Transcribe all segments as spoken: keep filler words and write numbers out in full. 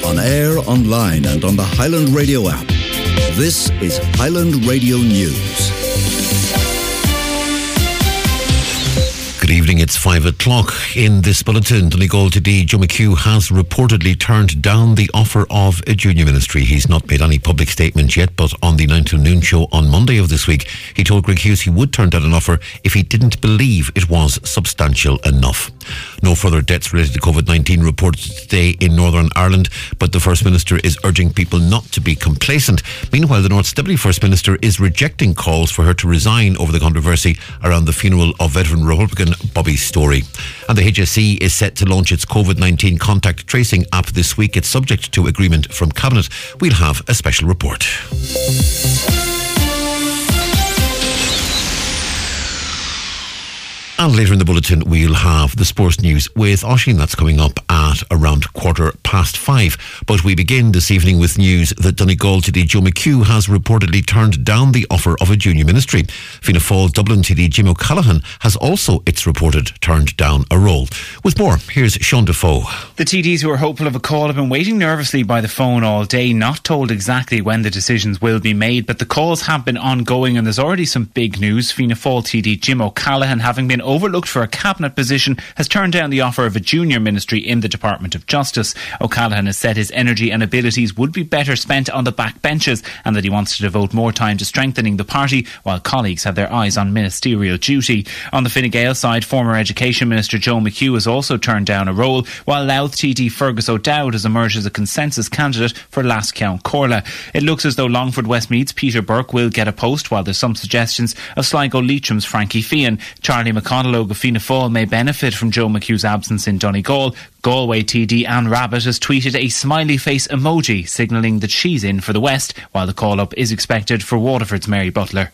On air, online and on the Highland Radio app. This is Highland Radio News. Good evening, it's five o'clock. In this bulletin, Donegal today, Joe McHugh has reportedly turned down the offer of a junior ministry. He's not made any public statement yet, but on the nine till noon show on Monday of this week, he told Greg Hughes he would turn down an offer if he didn't believe it was substantial enough. No further deaths related to COVID nineteen reported today in Northern Ireland, but the First Minister is urging people not to be complacent. Meanwhile, the North's Deputy First Minister is rejecting calls for her to resign over the controversy around the funeral of veteran Republican Bobby Storey. And the H S E is set to launch its COVID nineteen contact tracing app this week. It's subject to agreement from Cabinet. We'll have a special report. And later in the bulletin, we'll have the sports news with Oisin. That's coming up at around quarter past five. But we begin this evening with news that Donegal T D Joe McHugh has reportedly turned down the offer of a junior ministry. Fianna Fáil Dublin T D Jim O'Callaghan has also, it's reported, turned down a role. With more, here's Sean Defoe. The T Ds who are hopeful of a call have been waiting nervously by the phone all day, not told exactly when the decisions will be made, but the calls have been ongoing and there's already some big news. Fianna Fáil T D Jim O'Callaghan, having been overlooked for a cabinet position, has turned down the offer of a junior ministry in the Department of Justice. O'Callaghan has said his energy and abilities would be better spent on the backbenches and that he wants to devote more time to strengthening the party while colleagues have their eyes on ministerial duty. On the Fine Gael side, former Education Minister Joe McHugh has also turned down a role, while Louth T D Fergus O'Dowd has emerged as a consensus candidate for Lascown Corla. It looks as though Longford Westmeath's Peter Burke will get a post, while there's some suggestions of Sligo Leitrim's Frankie Feehan. Charlie McConnell of Fianna Fáil may benefit from Joe McHugh's absence in Donegal. Galway T D Anne Rabbitte has tweeted a smiley face emoji signalling that she's in for the West, while the call-up is expected for Waterford's Mary Butler.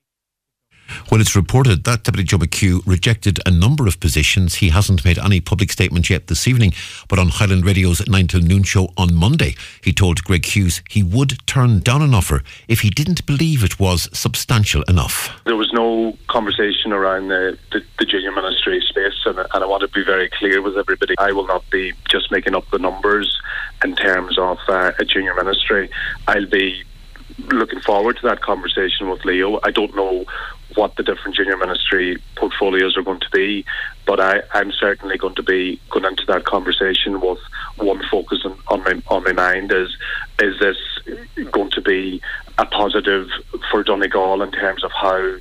Well, it's reported that Deputy Joe McHugh rejected a number of positions. He hasn't made any public statement yet this evening, but on Highland Radio's nine till noon show on Monday, he told Greg Hughes he would turn down an offer if he didn't believe it was substantial enough. There was no conversation around the, the, the junior ministry space, and, and I want to be very clear with everybody. I will not be just making up the numbers in terms of uh, a junior ministry. I'll be looking forward to that conversation with Leo. I don't know what the different junior ministry portfolios are going to be, but I, I'm certainly going to be going into that conversation with one focus on, on my on my mind is is this going to be a positive for Donegal in terms of how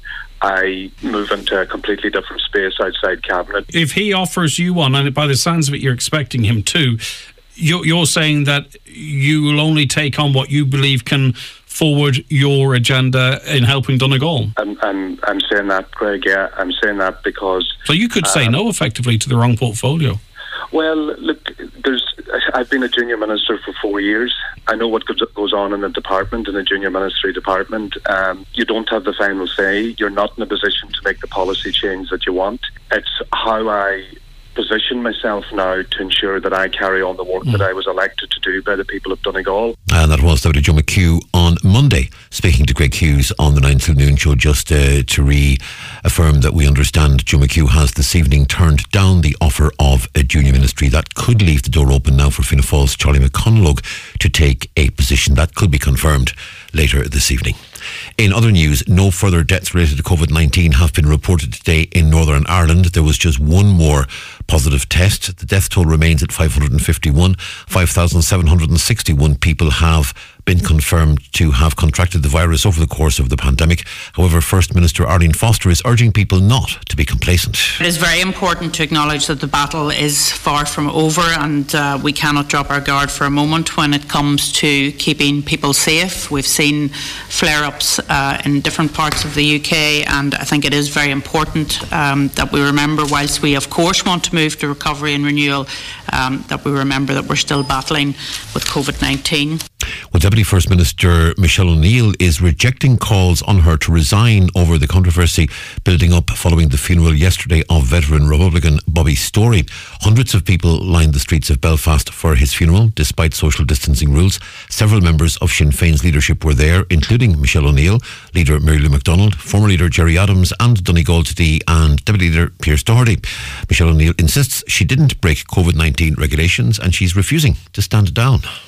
I move into a completely different space outside Cabinet. If he offers you one, and by the sounds of it you're expecting him to, you're, you're saying that you will only take on what you believe can forward your agenda in helping Donegal. I'm, I'm, I'm saying that, Greg, yeah. I'm saying that because... So you could say um, no, effectively, to the wrong portfolio. Well, look, there's. I've been a junior minister for four years. I know what goes on in the department, in the junior ministry department. Um, you don't have the final say. You're not in a position to make the policy change that you want. It's how I position myself now to ensure that I carry on the work mm. that I was elected to do by the people of Donegal. And that was Deputy Joe McHugh on Monday, speaking to Greg Hughes on the nine till noon show, just uh, to reaffirm that we understand Joe McHugh has this evening turned down the offer of a junior ministry. That could leave the door open now for Fianna Fáil's Charlie McConnell to take a position. That could be confirmed later this evening. In other news, no further deaths related to COVID nineteen have been reported today in Northern Ireland. There was just one more positive test. The death toll remains at five hundred fifty-one. five thousand seven hundred sixty-one people have been confirmed to have contracted the virus over the course of the pandemic. However, First Minister Arlene Foster is urging people not to be complacent. It is very important to acknowledge that the battle is far from over, and uh, we cannot drop our guard for a moment when it comes to keeping people safe. We've seen flare-ups uh, in different parts of the U K, and I think it is very important um, that we remember, whilst we of course want to move to recovery and renewal, um, that we remember that we're still battling with COVID nineteen. Well, Deputy First Minister Michelle O'Neill is rejecting calls on her to resign over the controversy building up following the funeral yesterday of veteran Republican Bobby Storey. Hundreds of people lined the streets of Belfast for his funeral, despite social distancing rules. Several members of Sinn Féin's leadership were there, including Michelle O'Neill, leader Mary Lou McDonald, former leader Jerry Adams and Donegal Today and Deputy Leader Pearse Doherty. Michelle O'Neill insists she didn't break COVID nineteen regulations and she's refusing to stand down.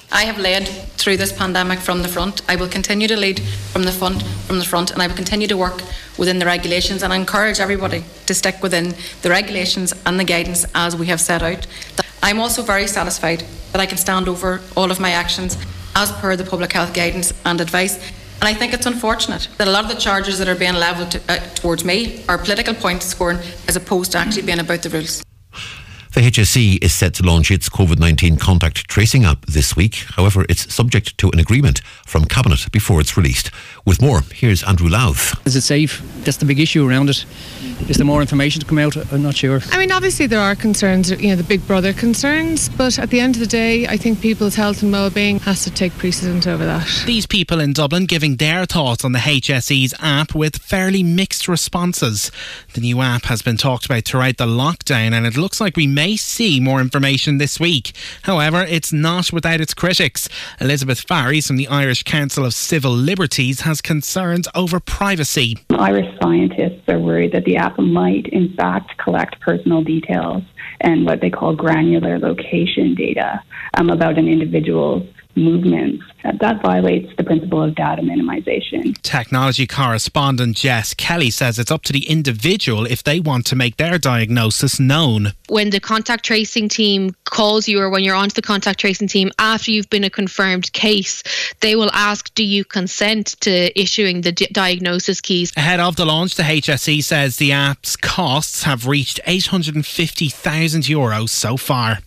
I have led through this pandemic from the front. I will continue to lead from the front, from the front, and I will continue to work within the regulations, and I encourage everybody to stick within the regulations and the guidance as we have set out. I'm also very satisfied that I can stand over all of my actions as per the public health guidance and advice. And I think it's unfortunate that a lot of the charges that are being levelled to, uh, towards me are political point scoring as opposed to actually being about the rules. The H S E is set to launch its COVID nineteen contact tracing app this week. However, it's subject to an agreement from Cabinet before it's released. With more, here's Andrew Louth. Is it safe? That's the big issue around it. Is there more information to come out? I'm not sure. I mean, obviously there are concerns, you know, the big brother concerns, but at the end of the day, I think people's health and well-being has to take precedent over that. These people in Dublin giving their thoughts on the H S E's app with fairly mixed responses. The new app has been talked about throughout the lockdown, and it looks like we may see more information this week. However, it's not without its critics. Elizabeth Farries from the Irish Council of Civil Liberties has concerns over privacy. Irish scientists are worried that the app might in fact collect personal details and what they call granular location data um, about an individual's movements. That violates the principle of data minimization. Technology correspondent Jess Kelly says it's up to the individual if they want to make their diagnosis known. When the contact tracing team calls you, or when you're onto the contact tracing team after you've been a confirmed case, they will ask, do you consent to issuing the di- diagnosis keys? Ahead of the launch, the H S E says the app's costs have reached eight hundred fifty thousand euros so far.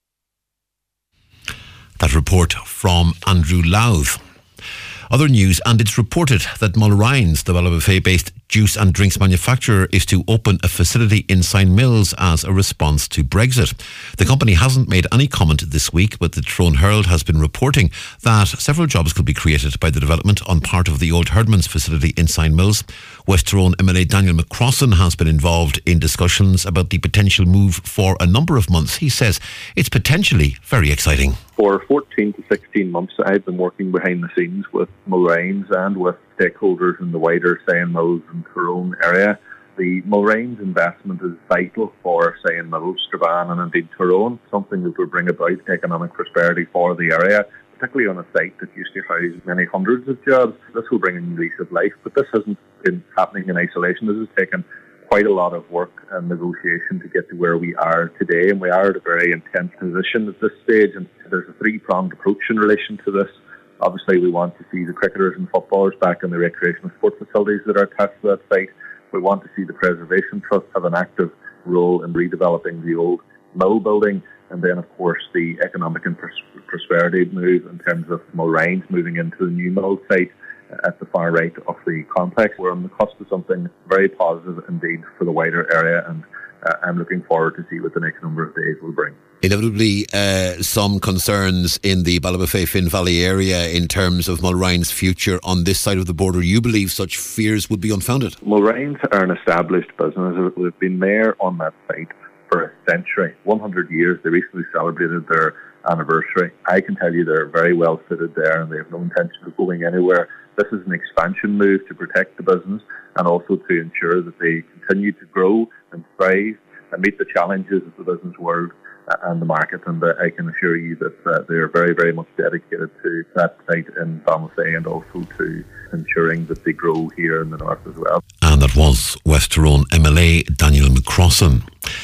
That report from Andrew Louth. Other news, and it's reported that Mulrines, the Ballybofey-based juice and drinks manufacturer, is to open a facility in Sine Mills as a response to Brexit. The company hasn't made any comment this week, but the Tyrone Herald has been reporting that several jobs could be created by the development on part of the old Herdman's facility in Sine Mills. West Tyrone M L A Daniel McCrossan has been involved in discussions about the potential move for a number of months. He says it's potentially very exciting. For fourteen to sixteen months, I've been working behind the scenes with Mulrines and with stakeholders in the wider Sine Mills and Tyrone area. The Mulrines investment is vital for Sine Mills, Strabane and indeed Tyrone, something that will bring about economic prosperity for the area, particularly on a site that used to house many hundreds of jobs. This will bring a new lease of life, but this hasn't been happening in isolation. This has taken quite a lot of work and negotiation to get to where we are today, and we are at a very intense position at this stage, and there's a three-pronged approach in relation to this. Obviously, we want to see the cricketers and footballers back in the recreational sport facilities that are attached to that site. We want to see the Preservation Trust have an active role in redeveloping the old mill building, and then, of course, the economic and pros- prosperity move in terms of Mulrines moving into the new mill site at the far right of the complex. We're on the cusp of something very positive indeed for the wider area, and uh, I'm looking forward to see what the next number of days will bring. Inevitably, uh, some concerns in the Ballybofey Finn Valley area in terms of Mulrines' future on this side of the border. You believe such fears would be unfounded? Mulrines are an established business. They've been there on that site for a century, one hundred years. They recently celebrated their anniversary. I can tell you they're very well fitted there, and they have no intention of going anywhere. This is an expansion move to protect the business and also to ensure that they continue to grow and thrive and meet the challenges of the business world and the market. And uh, I can assure you that uh, they are very, very much dedicated to that site in Ballybofey and also to ensuring that they grow here in the north as well. And that was West Tyrone M L A Daniel McCrossan.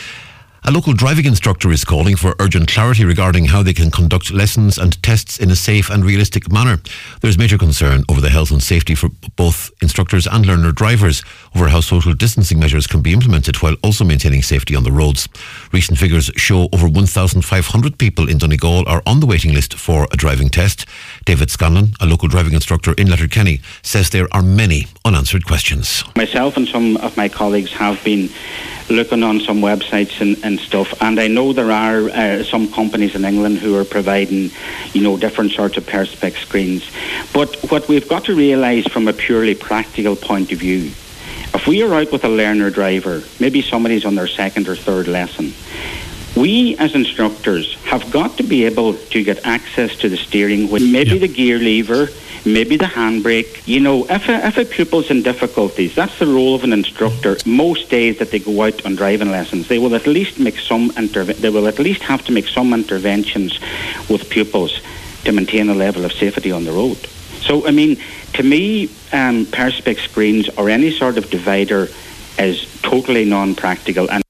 A local driving instructor is calling for urgent clarity regarding how they can conduct lessons and tests in a safe and realistic manner. There's major concern over the health and safety for both instructors and learner drivers over how social distancing measures can be implemented while also maintaining safety on the roads. Recent figures show over one thousand five hundred people in Donegal are on the waiting list for a driving test. David Scanlon, a local driving instructor in Letterkenny, says there are many unanswered questions. Myself and some of my colleagues have been looking on some websites and, and stuff, and I know there are uh, some companies in England who are providing, you know, different sorts of perspex screens. But what we've got to realise from a purely practical point of view, if we are out with a learner driver, maybe somebody's on their second or third lesson, we as instructors have got to be able to get access to the steering wheel, maybe yeah. the gear lever, maybe the handbrake. You know, if a, if a pupil's in difficulties, that's the role of an instructor. Most days that they go out on driving lessons, they will at least make some interve- they will at least have to make some interventions with pupils. to maintain a level of safety on the road. So, I mean, to me, um, perspex screens or any sort of divider is totally non-practical. And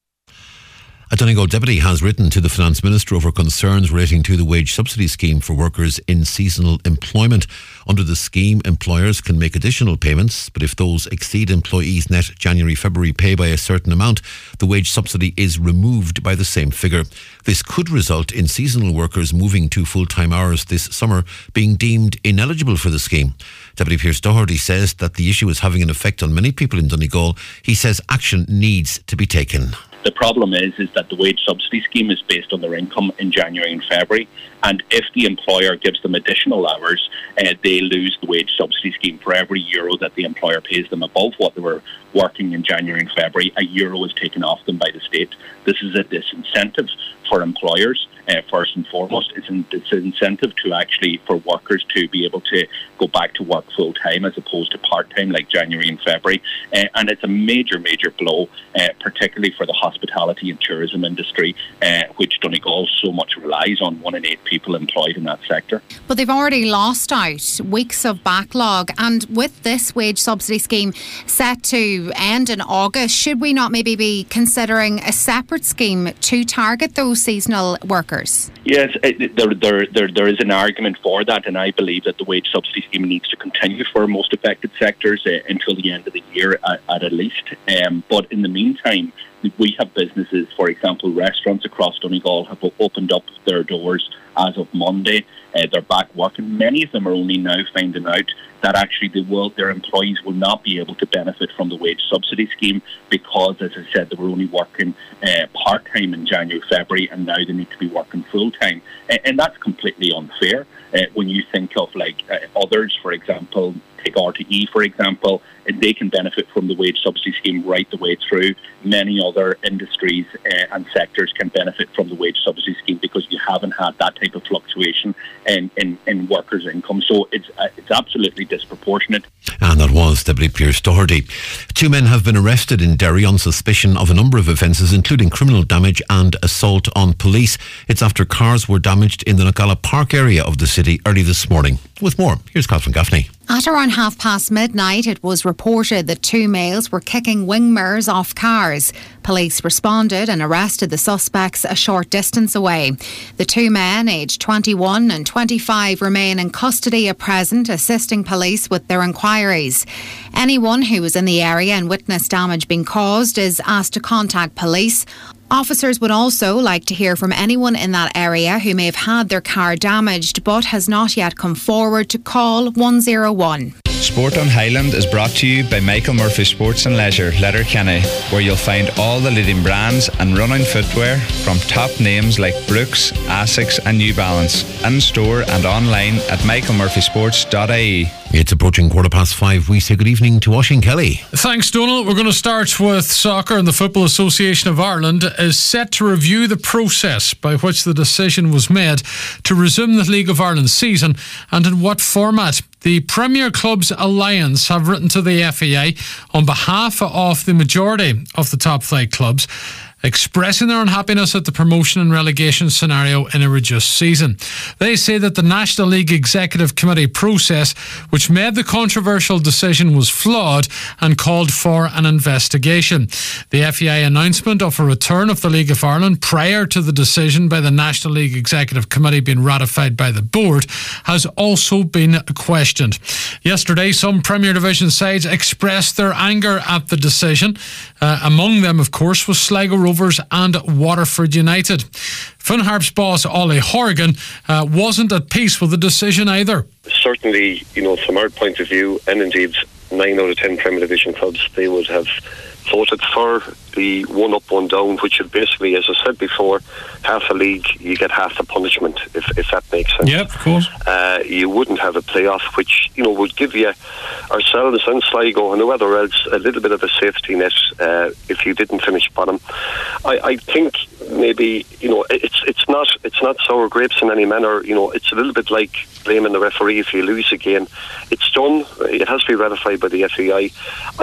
a Donegal deputy has written to the Finance Minister over concerns relating to the wage subsidy scheme for workers in seasonal employment. Under the scheme, employers can make additional payments, but if those exceed employees' net January-February pay by a certain amount, the wage subsidy is removed by the same figure. This could result in seasonal workers moving to full-time hours this summer being deemed ineligible for the scheme. Deputy Pearse Doherty says that the issue is having an effect on many people in Donegal. He says action needs to be taken. The problem is is that the wage subsidy scheme is based on their income in January and February, and if the employer gives them additional hours, uh, they lose the wage subsidy scheme. For every euro that the employer pays them above what they were working in January and February, a euro is taken off them by the state. This is a disincentive for employers. Uh, first and foremost, it's an disincentive to actually for workers to be able to go back to work full time as opposed to part time like January and February, uh, and it's a major, major blow, uh, particularly for the hospitality and tourism industry, uh, which Donegal so much relies on. One in eight people employed in that sector. But they've already lost out weeks of backlog, and with this wage subsidy scheme set to end in August, should we not maybe be considering a separate scheme to target those seasonal workers? Yes, it, there, there, there, there is an argument for that, and I believe that the wage subsidy scheme needs to continue for most affected sectors uh, until the end of the year at, at, at least. Um, but in the meantime, we have businesses, for example, restaurants across Donegal have opened up their doors as of Monday. Uh, they're back working. Many of them are only now finding out that actually they will, their employees will not be able to benefit from the wage subsidy scheme because, as I said, they were only working uh, part-time in January, February, and now they need to be working full-time. Uh, and that's completely unfair. Uh, when you think of like uh, others, for example, take R T E, for example, and they can benefit from the wage subsidy scheme right the way through. Many other industries uh, and sectors can benefit from the wage subsidy scheme because you haven't had that type of fluctuation in, in, in workers' income. So it's uh, it's absolutely disproportionate. And that was Deputy Pearse Doherty. Two men have been arrested in Derry on suspicion of a number of offences, including criminal damage and assault on police. It's after cars were damaged in the Nagala Park area of the city early this morning. With more, here's Catherine Gaffney. At around half past midnight, it was reported that two males were kicking wing mirrors off cars. Police responded and arrested the suspects a short distance away. The two men, aged twenty-one and twenty-five, remain in custody at present, assisting police with their inquiries. Anyone who was in the area and witnessed damage being caused is asked to contact police. Officers would also like to hear from anyone in that area who may have had their car damaged but has not yet come forward to call one oh one. Sport on Highland is brought to you by Michael Murphy Sports and Leisure, Letterkenny, where you'll find all the leading brands and running footwear from top names like Brooks, Asics and New Balance, in store and online at michael murphy sports dot I E. It's approaching quarter past five. We say good evening to Oisín Kelly. Thanks, Donal. We're going to start with soccer, and the Football Association of Ireland is set to review the process by which the decision was made to resume the League of Ireland season and in what format. The Premier Clubs Alliance have written to the F A I on behalf of the majority of the top flight clubs, expressing their unhappiness at the promotion and relegation scenario in a reduced season. They say that the National League Executive Committee process, which made the controversial decision, was flawed and called for an investigation. The F A I announcement of a return of the League of Ireland prior to the decision by the National League Executive Committee being ratified by the board has also been questioned. Yesterday, some Premier Division sides expressed their anger at the decision. Uh, among them, of course, was Sligo Rovers and Waterford United. Finn Harp's boss, Ollie Horgan, uh, wasn't at peace with the decision either. Certainly, you know, from our point of view, and indeed nine out of ten Premier Division clubs, they would have voted for the one up, one down, which would basically, as I said before, half a league, you get half the punishment, if, if that makes sense. Yep, of course. Uh, you wouldn't have a playoff, which, you know, would give you, ourselves and Sligo and whoever else, a little bit of a safety net uh, if you didn't finish bottom. I, I think maybe, you know, it's it's not it's not sour grapes in any manner. You know, it's a little bit like blaming the referee if you lose again. It's done. It has to be ratified by the F A I. I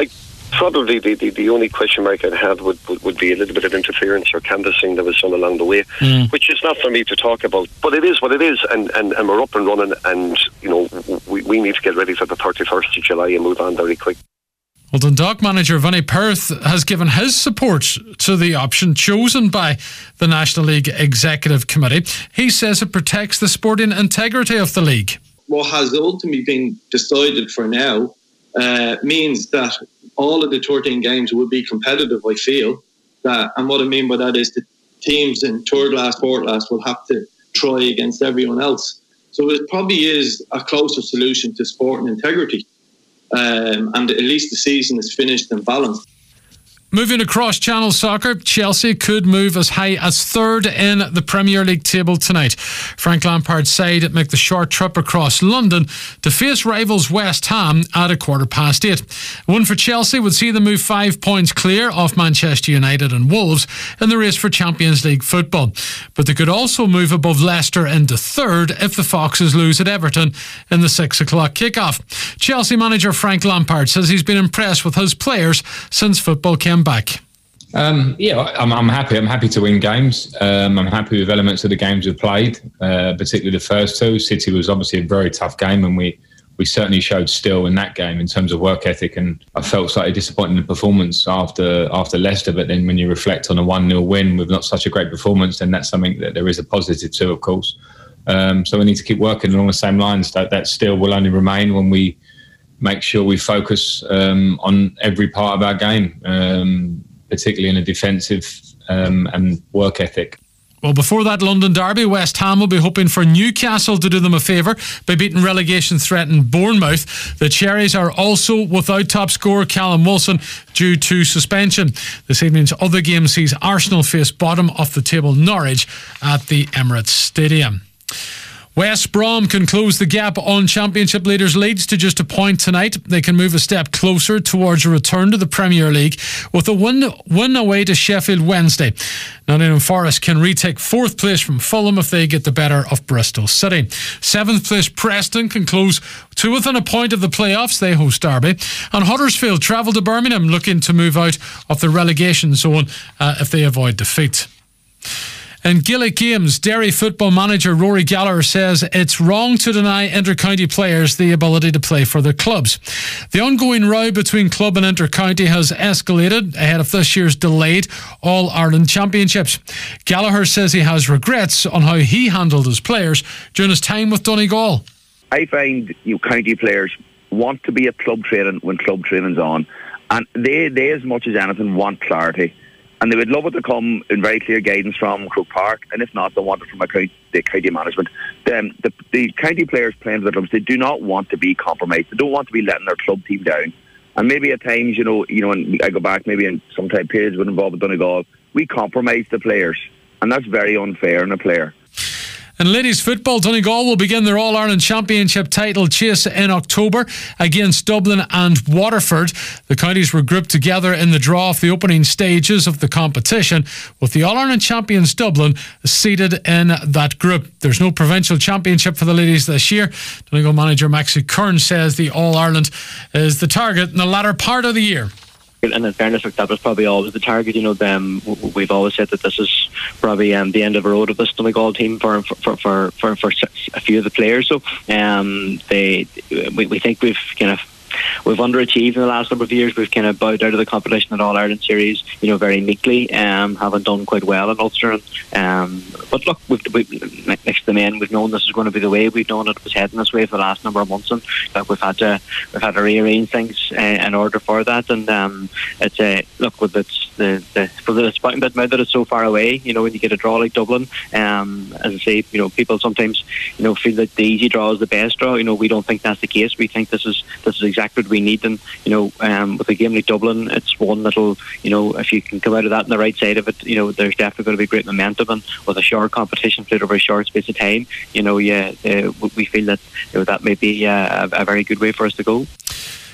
Probably the, the, the only question mark I'd have would, would, would be a little bit of interference or canvassing that was done along the way, mm. which is not for me to talk about. But it is what it is, and, and, and we're up and running, and you know we, we need to get ready for the thirty-first of July and move on very quick. Well, Dundalk manager Vinnie Perth has given his support to the option chosen by the National League Executive Committee. He says it protects the sporting integrity of the league. What has ultimately been decided for now uh, means that all of the thirteen games will be competitive, I feel. That, and what I mean by that is the teams in third last, fourth last will have to try against everyone else. So it probably is a closer solution to sport and integrity. Um, and at least the season is finished and balanced. Moving across Channel Soccer, Chelsea could move as high as third in the Premier League table tonight. Frank Lampard's side make the short trip across London to face rivals West Ham at a quarter past eight. A win for Chelsea would see them move five points clear off Manchester United and Wolves in the race for Champions League football. But they could also move above Leicester into third if the Foxes lose at Everton in the six o'clock kickoff. Chelsea manager Frank Lampard says he's been impressed with his players since football came back. Um, yeah, I'm, I'm happy. I'm happy to win games. Um, I'm happy with elements of the games we've played, uh, particularly the first two. City was obviously a very tough game, and we, we certainly showed still in that game in terms of work ethic. And I felt slightly disappointed in the performance after after Leicester. But then when you reflect on a one nil win with not such a great performance, then that's something that there is a positive to, of course. Um, so we need to keep working along the same lines. That that still will only remain when we make sure we focus um, on every part of our game, um, particularly in a defensive um, and work ethic. Well, before that London derby, West Ham will be hoping for Newcastle to do them a favour by beating relegation-threatened Bournemouth. The Cherries are also without top scorer Callum Wilson due to suspension. This evening's other game sees Arsenal face bottom of the table Norwich at the Emirates Stadium. West Brom can close the gap on Championship leaders Leeds to just a point tonight. They can move a step closer towards a return to the Premier League with a win, win away to Sheffield Wednesday. Nottingham Forest can retake fourth place from Fulham if they get the better of Bristol City. Seventh place Preston can close to within a point of the playoffs. They host Derby. And Huddersfield travel to Birmingham looking to move out of the relegation zone uh, if they avoid defeat. In Gaelic games, Derry football manager Rory Gallagher says it's wrong to deny inter-county players the ability to play for their clubs. The ongoing row between club and inter-county has escalated ahead of this year's delayed All-Ireland Championships. Gallagher says he has regrets on how he handled his players during his time with Donegal. I find you know, county players want to be at club training when club training's on, and they, they as much as anything want clarity. And they would love it to come in very clear guidance from Croke Park, and if not, they want it from county, the county management. The, the, the county players playing for their clubs, they do not want to be compromised. They don't want to be letting their club team down. And maybe at times, you know, you know, and I go back maybe in some type periods would involve with Donegal, we compromise the players, and that's very unfair on a player. In ladies football, Donegal will begin their All-Ireland Championship title chase in October against Dublin and Waterford. The counties were grouped together in the draw of the opening stages of the competition, with the All-Ireland champions Dublin seated in that group. There's no provincial championship for the ladies this year. Donegal manager Maxie Kern says the All-Ireland is the target in the latter part of the year. And in fairness, that was probably always the target. You know, them, we've always said that this is probably um, the end of the road of this Donegal team for for for for, for a few of the players. So um, they, we, we think we've kind of we've underachieved in the last number of years. We've kind of bowed out of the competition at All Ireland Series, you know, very meekly. Um, haven't done quite well in Ulster. Um, but look, we've, we've, next to the men, we've known this is going to be the way. We've known it was heading this way for the last number of months, and uh, we've had to we've had to rearrange things uh, in order for that. And um, it's uh, look with it's the the for the disappointing bit about that it's so far away. You know, when you get a draw like Dublin, um, as I say, you know, people sometimes you know feel that the easy draw is the best draw. You know, we don't think that's the case. We think this is this is exactly what we need, and you know, um, with a game like Dublin, it's one that'll, you know, if you can come out of that on the right side of it, you know, there's definitely going to be great momentum, and with a short competition played over a short space of time, you know, yeah, uh, we feel that you know, that may be uh, a, a very good way for us to go.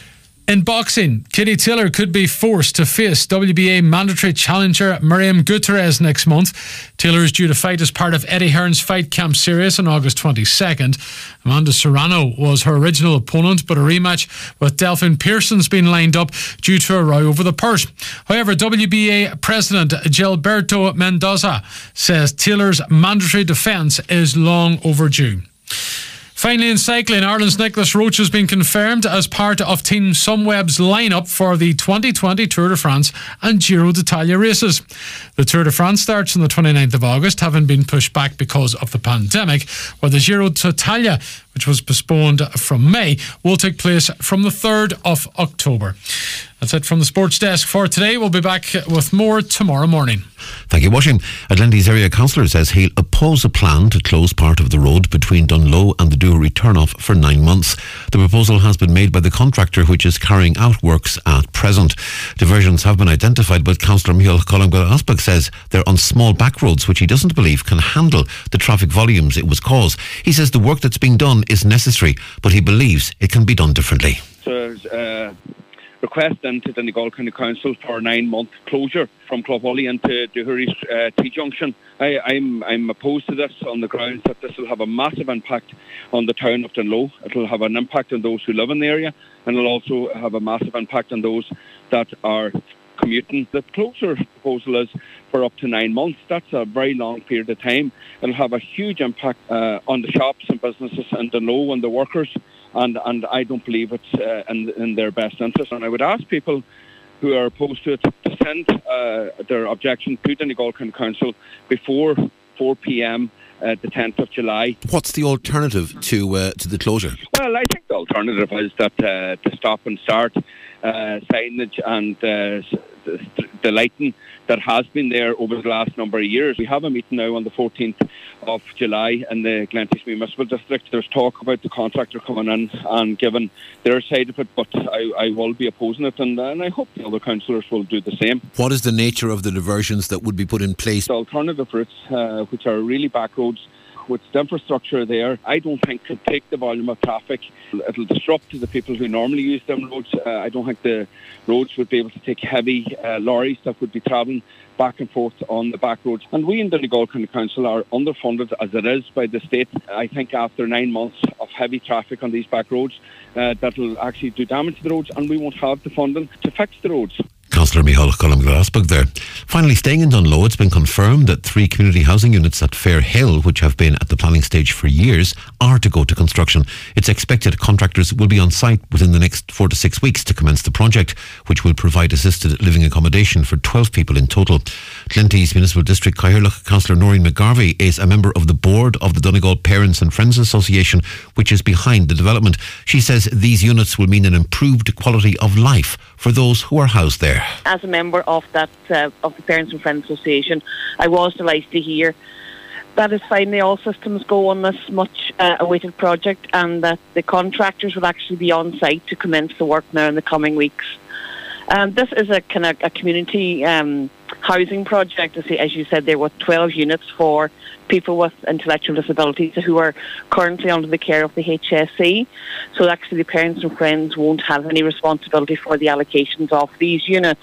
In boxing, Katie Taylor could be forced to face W B A mandatory challenger Miriam Gutierrez next month. Taylor is due to fight as part of Eddie Hearn's Fight Camp Series on August twenty-second. Amanda Serrano was her original opponent, but a rematch with Delphine Pearson's been lined up due to a row over the purse. However, W B A President Gilberto Mendoza says Taylor's mandatory defence is long overdue. Finally, in cycling, Ireland's Nicholas Roach has been confirmed as part of Team Sunweb's lineup for the twenty twenty Tour de France and Giro d'Italia races. The Tour de France starts on the twenty-ninth of August, having been pushed back because of the pandemic, while the Giro d'Italia, which was postponed from May, will take place from the third of October. That's it from the sports desk for today. We'll be back with more tomorrow morning. Thank you, Washing. Atlantis area councillor says he'll oppose a plan to close part of the road between Dunloe and the Dewry turnoff for nine months. The proposal has been made by the contractor which is carrying out works at present. Diversions have been identified, but Councillor Micheál Column-Asbach says they're on small back roads which he doesn't believe can handle the traffic volumes it would cause. He says the work that's being done is necessary, but he believes it can be done differently. So, uh request into the Donegal County Council for a nine-month closure from Clough-Wally into Dewry uh, T-Junction. I, I'm, I'm opposed to this on the grounds that this will have a massive impact on the town of Dunloe. It will have an impact on those who live in the area, and it will also have a massive impact on those that are commuting. The closure proposal is for up to nine months. That's a very long period of time. It will have a huge impact uh, on the shops and businesses in Dunloe and the workers. And and I don't believe it's uh, in, in their best interest. And I would ask people who are opposed to it to send uh, their objection to the Donegal County Council before four p.m. Uh, the tenth of July. What's the alternative to uh, to the closure? Well, I think the alternative is that uh, to stop and start uh, signage and uh, the, the lighting that has been there over the last number of years. We have a meeting now on the fourteenth of July in the Glenties Municipal District. There's talk about the contractor coming in and giving their side of it, but I, I will be opposing it, and, and I hope the other councillors will do the same. What is the nature of the diversions that would be put in place? The alternative routes, uh, which are really back roads, with the infrastructure there, I don't think could take the volume of traffic. It'll disrupt to the people who normally use them roads. Uh, I don't think the roads would be able to take heavy uh, lorries that would be travelling back and forth on the back roads. And we in the Donegal County Council are underfunded as it is by the state. I think after nine months of heavy traffic on these back roads, uh, that'll actually do damage to the roads, and we won't have the funding to fix the roads. Councillor Micheál Column-Asbach there. Finally, staying in Dunloe, it's been confirmed that three community housing units at Fair Hill, which have been at the planning stage for years, are to go to construction. It's expected contractors will be on site within the next four to six weeks to commence the project, which will provide assisted living accommodation for twelve people in total. Glenties Municipal District Cathaoirleach Councillor Noreen McGarvey is a member of the board of the Donegal Parents and Friends Association, which is behind the development. She says these units will mean an improved quality of life for those who are housed there. As a member of that uh, of the Parents and Friends Association, I was delighted to hear that is finally all systems go on this much uh, awaited project, and that the contractors will actually be on site to commence the work now in the coming weeks. Um, this is a kind of a community um, housing project. As you said, there were twelve units for people with intellectual disabilities who are currently under the care of the H S E. So actually the Parents and Friends won't have any responsibility for the allocations of these units.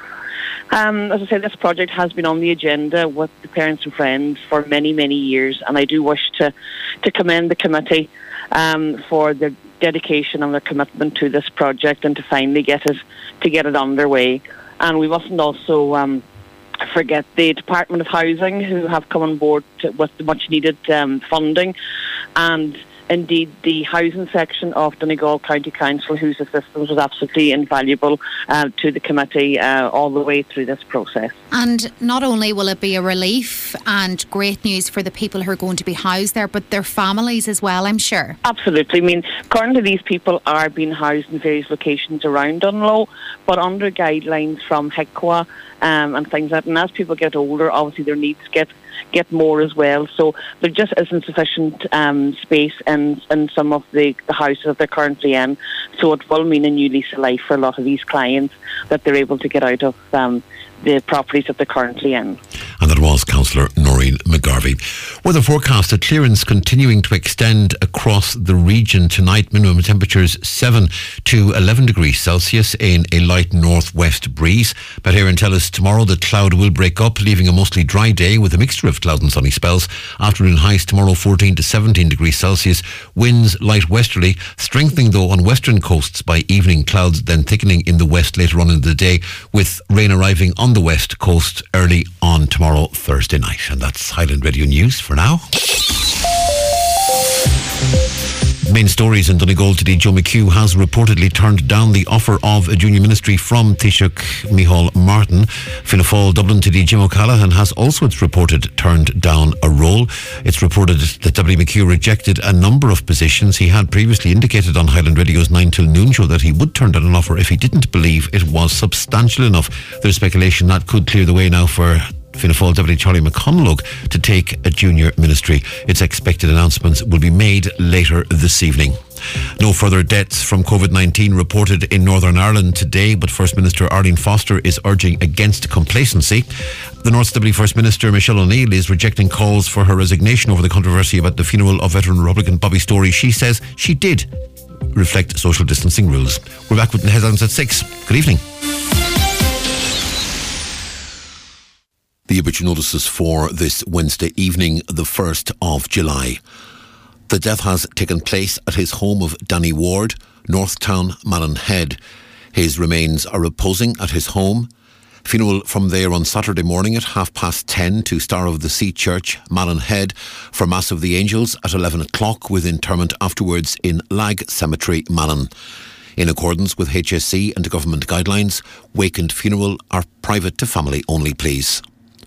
Um, as I said, this project has been on the agenda with the Parents and Friends for many, many years, and I do wish to, to commend the committee um, for their dedication and their commitment to this project and to finally get it to get it underway. And we mustn't also um, forget the Department of Housing, who have come on board to, with the much needed um, funding, and indeed the housing section of Donegal County Council, whose assistance was absolutely invaluable uh, to the committee uh, all the way through this process. And not only will it be a relief and great news for the people who are going to be housed there, but their families as well, I'm sure. Absolutely. I mean, currently these people are being housed in various locations around Dunloe, but under guidelines from H I C W A um, and things like that. And as people get older, obviously their needs get get more as well. So there just isn't sufficient um, space in, in some of the, the houses that they're currently in. So it will mean a new lease of life for a lot of these clients, that they're able to get out of um, the properties that they're currently in. And that was Councillor Noreen McGarvey. Weather forecast, a clearance continuing to extend across the region tonight. Minimum temperatures seven to eleven degrees Celsius in a light northwest breeze. But here in Telus tomorrow, the cloud will break up, leaving a mostly dry day with a mixture of cloud and sunny spells. Afternoon highs tomorrow fourteen to seventeen degrees Celsius. Winds light westerly, strengthening though on western coasts by evening. Clouds then thickening in the west later on in the day, with rain arriving on the west coast early on tomorrow, Thursday night. And that's Highland Radio News for now. Main stories in Donegal today. Joe McHugh has reportedly turned down the offer of a junior ministry from Taoiseach Micheál Martin. Fianna Fáil Dublin today. Jim O'Callaghan has also, it's reported, turned down a role. It's reported that W. McHugh rejected a number of positions. He had previously indicated on Highland Radio's nine till noon show that he would turn down an offer if he didn't believe it was substantial enough. There's speculation that could clear the way now for Fianna Fáil Deputy Charlie McConalogue to take a junior ministry. It's expected announcements will be made later this evening. No further deaths from COVID nineteen reported in Northern Ireland today, but First Minister Arlene Foster is urging against complacency. The North's Deputy First Minister Michelle O'Neill is rejecting calls for her resignation over the controversy about the funeral of veteran Republican Bobby Storey. She says she did reflect social distancing rules. We're back with the headlines at six. Good evening. The obituary notices for this Wednesday evening, the first of July. The death has taken place at his home of Danny Ward, Northtown, Malin-Head. His remains are reposing at his home. Funeral from there on Saturday morning at half past ten to Star of the Sea Church, Malin-Head, for Mass of the Angels at eleven o'clock, with interment afterwards in Lag Cemetery, Malin. In accordance with H S C and government guidelines, wake and funeral are private to family only, please.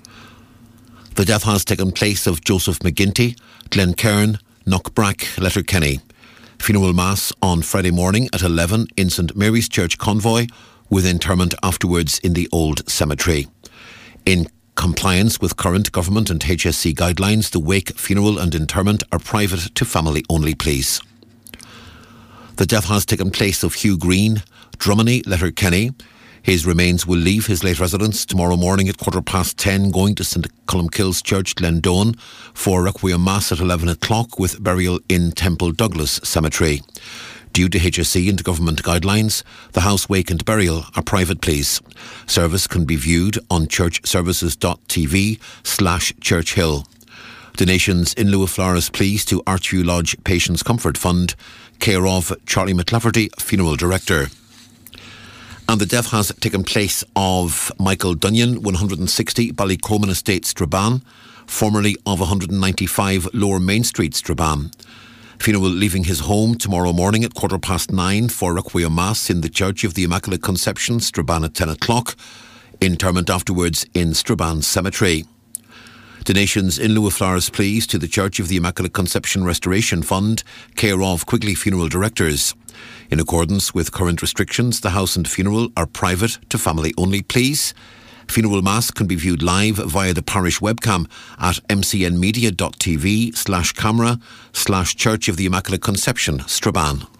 The death has taken place of Joseph McGinty, Glencairn, Knockbrack, Letterkenny. Funeral Mass on Friday morning at eleven in St Mary's Church Convoy, with interment afterwards in the Old Cemetery. In compliance with current government and H S C guidelines, the wake, funeral and interment are private to family only, please. The death has taken place of Hugh Green, Drummony, Letterkenny. His remains will leave his late residence tomorrow morning at quarter past ten, going to St Columkills Church, Glendone, for Requiem Mass at eleven o'clock, with burial in Temple Douglas Cemetery. Due to H S C and government guidelines, the house wake and burial are private, please. Service can be viewed on churchservices.tv slash Churchill. Donations in lieu of flowers, please, to Archview Lodge Patients Comfort Fund, care of Charlie McLafferty, Funeral Director. And the death has taken place of Michael Dunyan, one hundred sixty Ballycroman Estate, Strabane, formerly of one hundred ninety-five Lower Main Street, Strabane. Funeral leaving his home tomorrow morning at quarter past nine for Requiem Mass in the Church of the Immaculate Conception, Strabane at ten o'clock. Interment afterwards in Strabane Cemetery. Donations in lieu of flowers, please, to the Church of the Immaculate Conception Restoration Fund, care of Quigley Funeral Directors. In accordance with current restrictions, the house and funeral are private to family only, please. Funeral Mass can be viewed live via the parish webcam at mcnmedia.tv slash camera slash Church of the Immaculate Conception, Strabane.